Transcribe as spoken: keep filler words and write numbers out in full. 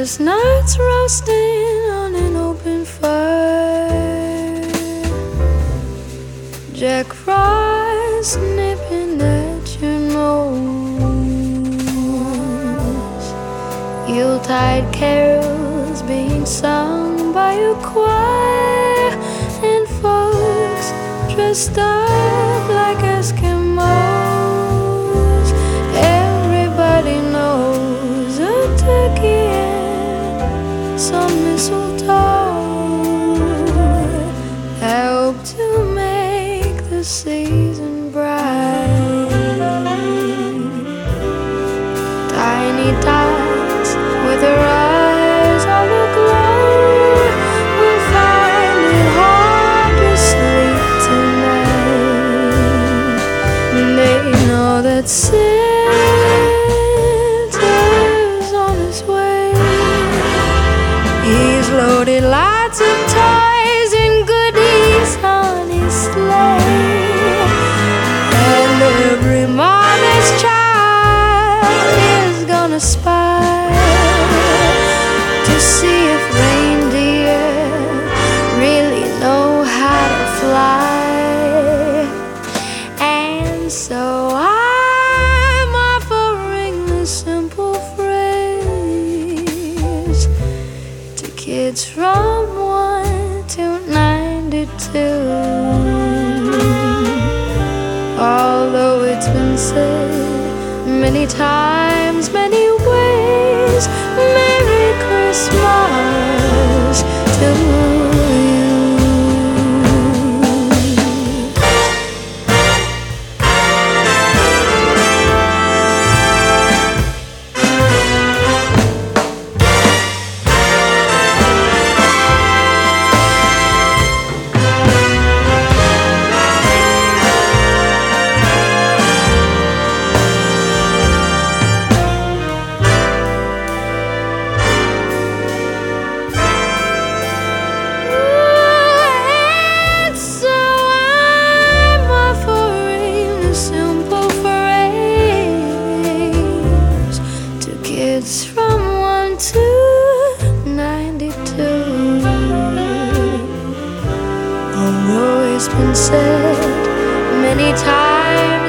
chestnuts roasting on an open fire, Jack Frost nipping at your nose, Yuletide carols being sung by a choir, and folks dressed up like Eskimos. Everybody knows a turkey and some mistletoe help to make the season bright. Tiny tots with their eyes all aglow will find it hard to sleep tonight. They know that Santa's on his way. He's loaded lots of toys and goodies on his sleigh, and every mother's child is gonna spy to see if reindeer really know how to fly. And so I'm offering this simple phrase to kids from one to ninety-two. Although it's been said many times, many ways, Merry Christmas to you. Kids from one to ninety-two. Although it's been said many times,